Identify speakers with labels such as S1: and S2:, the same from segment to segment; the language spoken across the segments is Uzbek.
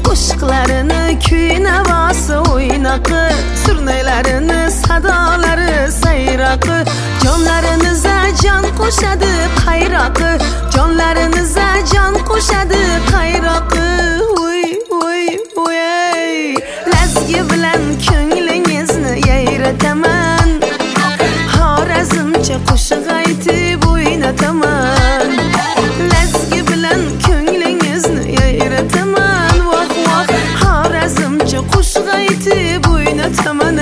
S1: qo'shiqlarini kuy navosi o'ynaqi, surnaylarini sadolari sayraqi, jonlariniza jon qo'shadi qayraqi, jonlariniza jon qo'shadi qayraqi. Uy uy uy, lazgi bilan ko'nglingizni yayrataman, xorazmcha qo'shiq aytib o'ynataman. Lazgi bilan ko'nglingizni yayrataman, voh voh, xorazmcha qo'shiq aytib o'ynataman.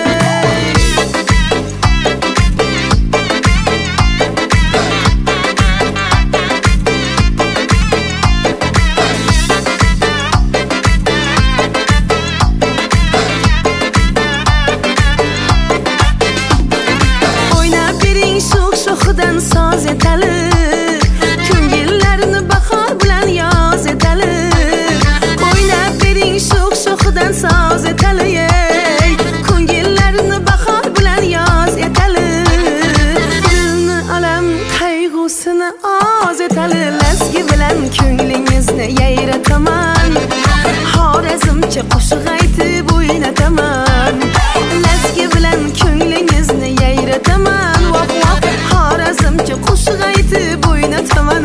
S1: Sho'xidan soz etali, ko'ngillarni bahor bilan yoz etali. O'ynab bering sho'xidan soz etali, ko'ngillarni bahor bilan yoz etali. Dilni alam qayg'usini oz etali, lazgi bilan ko'nglingizni yayrataman, xorazmcha qo'shiq aytib o'ynataman. Lazgi bilan ko'nglingizni yayrataman, voh voh, xorazmcha qo'shiq aytib o'ynataman.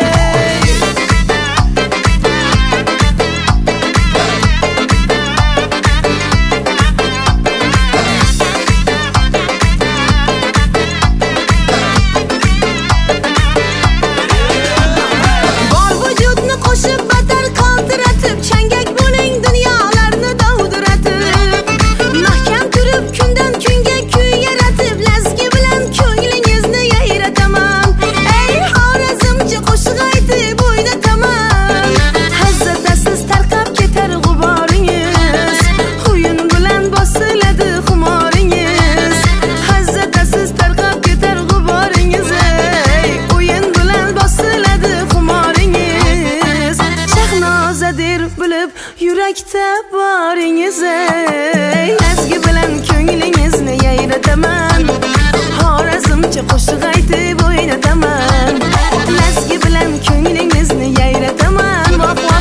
S1: Bor vujudni qo'shib batar qaltiratib, changak bo'ling dunyolarni dovdiratib, mahkam turib kundan kunga kuy yaratib, lazgi bilan ko'nglingizni yayrataman. Ey xorazmcha qo'shiq aytib o'ynataman. Hazzatasiz tarqab ketar g'uboringiz, o'yin bilan bosiladi xumoringiz. Hazzatasiz tarqab ketar g'uboringiz, o'yin bilan bosiladi xumoringiz. Shahnozadir bilib yurakda boringiz, lazgi bilan ko'nglingizni yayrataman, xorazmcha qo'shiq aytib o'ynataman. Lazgi bilan ko'nglingizni yayrataman, voh voh,